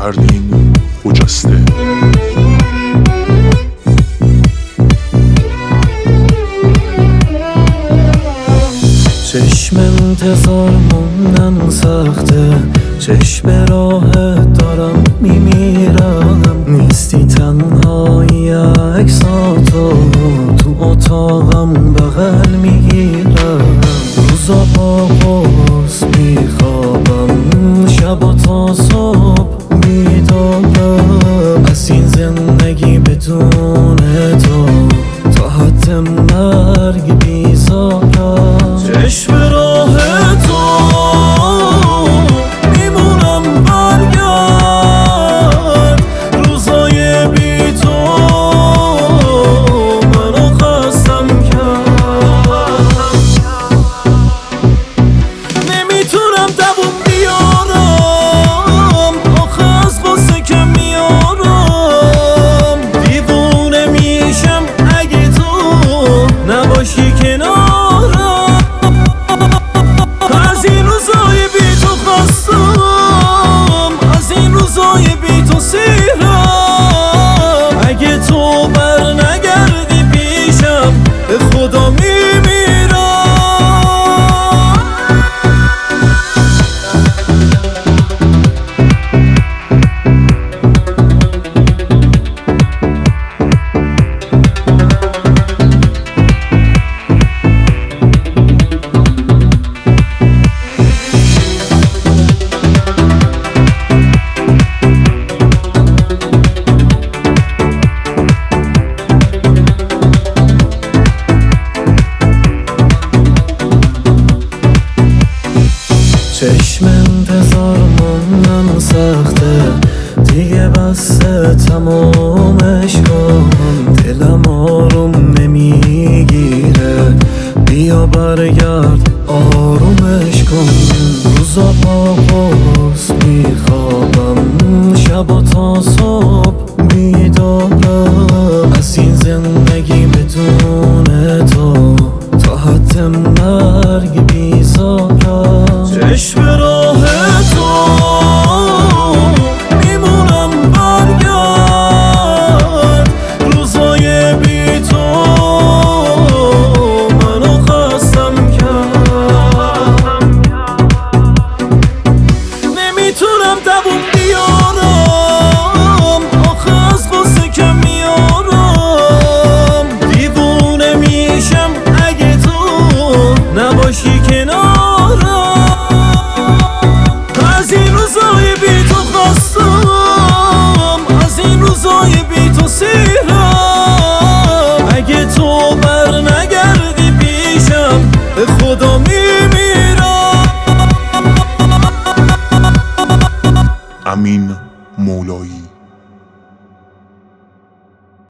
فردین خجسته. چشم انتظار موندن سخته، چشم به راهت دارم میمیرم. نیستی تنهایی عکساتو تو اتاقم بغل میگیرم. روزا با باز میخوابم، شبا تا صبح بیدارم. از این زندگی بدون تو تا حد مرگ بیزارم. چشم راه تو میمونم، برگرد. روزای بی تو منو خستم کرد. نمیتونم دووم بیارم، آخه از غصه که میارم. دیوونه میشم اگه تو نباشی کنارم. از این روزای بی تو خستم، از این روزای بی تو سیرم. اگه تو بر نگردی پیشم به خدا میمیرم. چشم انتظار موندن سخته، دیگه بسته تمامش کن. دلم آروم نمیگیره، بیا برگرد آرومش کن. روزا با باز میخوابم، شبا تا صبح بیدارم. از این زندگی بدون تو تا حد مرگ بیزارم. چشم راه تو میمونم، برگرد. روزای بی تو منو خستم کرد. نمیتونم دووم بیارم، آخه از غصه که میارم. دیوونه میشم اگه تو نباشی کنارم. از این روزای بی تو خستم، از این روزای بی تو سیرم. اگه تو بر نگردی پیشم به خدا میمیرم. امین مولایی.